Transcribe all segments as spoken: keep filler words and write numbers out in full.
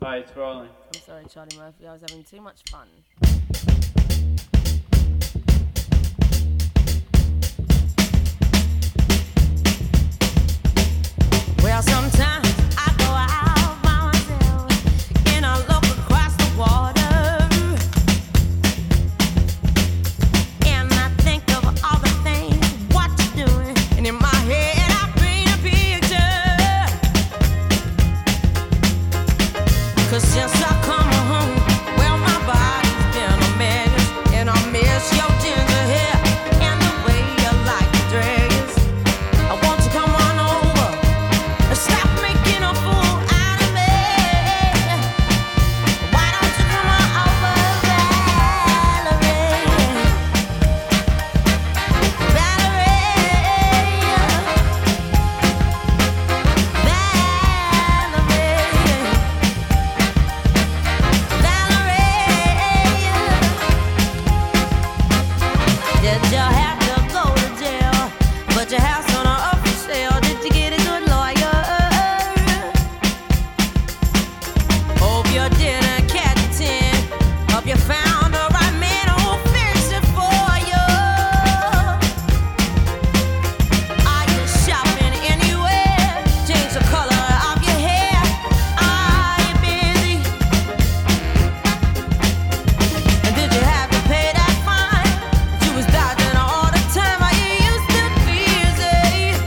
Bye, it's rolling. I'm sorry, Charlie Murphy. I was having too much fun. Well, sometimes I go out by myself and I look across the water and I think of all the things what you're doing, and in my head I paint a picture. 'Cause since I come home, well, my body's been a mess, and I miss your ginger hair and the way you like to dress. I want you to come on over and stop making a fool out of me. Why don't you come on over, Valerie? Valerie, Valerie, did you have to go to jail? But your house on a up for sale. Did you get a good lawyer? Hope you didn't catch a tin. Hope you found the right man who'll fix it for you. Are you shopping anywhere? Change the color of your hair. Are you busy? And did you have to pay that fine? You was dodging all the time. Are you used to busy?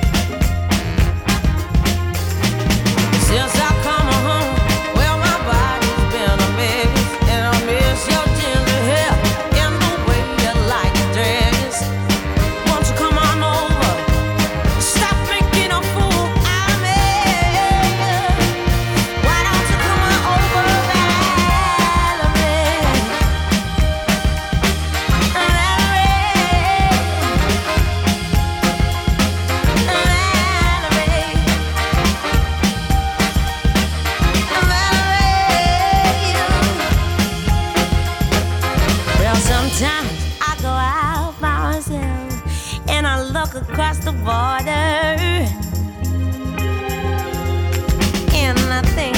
Since I come home, well, my body's been a mess, and I miss your ginger hair and the way you like to dress. Won't you come on over? Stop making a fool out of me. Why don't you come on over, Valerie? Well, sometimes I go out by myself and I look across the border and I think